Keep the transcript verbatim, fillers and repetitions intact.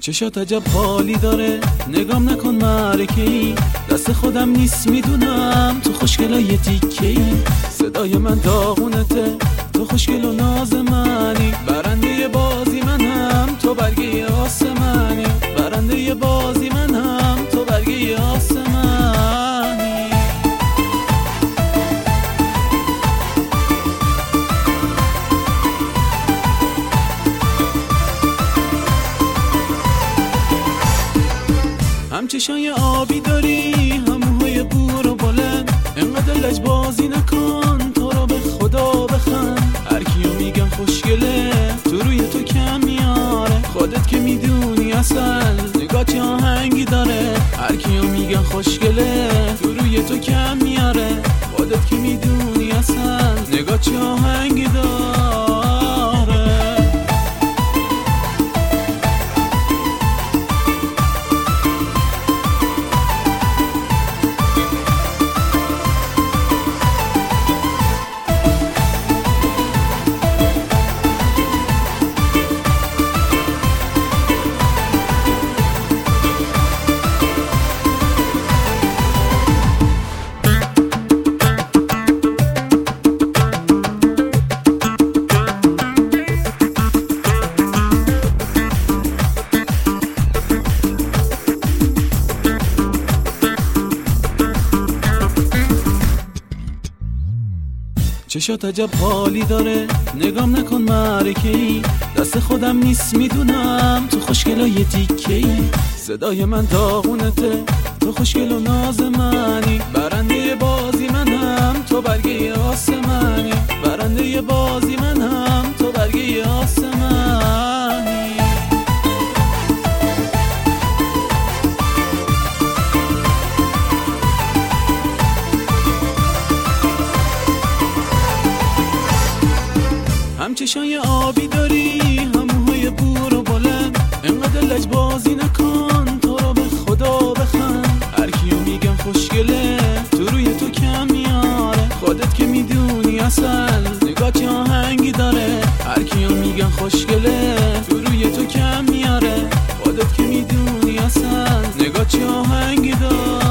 چشات عجب حالی داره، نگام نکن معرکه ای، دست خودم نیست میدونم تو خوشگلای تیکه ای. صدای من داغونته، تو خوشگل و ناز منی، برنده بازی منم، تو برگه آسمانی، برنده بازی منم، تو برگه آسمانی. هم چشای آبی داری، هم موهای بور و بلند، انقدر لج بازی نکن، تو رو به خدا بخند. هر کیو میگم خوشگله، تو روی تو کم میاره، خودت که میدونی اصل نگاه چه آهنگی داره. هر کیو میگم خوشگله، تو روی تو کم میاره، خودت که میدونی اصل نگاه چه آهنگی داره. چشات عجب حالی داره، نگام نکن معرکه ای، دست خودم نیست میدونم تو خوشگلای تیکه ای. صدای من داغونته، تو خوشگل و ناز منی، برنده بازی منم، تو برگه آسمانی، برنده بازی منم، تو برگه آسمانی. هم چشای آبی داری، هم موهای بور و بلند، انقدر لج بازی نکن، تو رو به خدا بخند. هر کیو میگم خوشگله، تو روی تو کم میاره، خودت که میدونی اصل نگاه چه آهنگی داره. هر کیو میگم خوشگله، تو روی تو کم میاره، خودت که میدونی اصل نگاه چه آهنگی داره.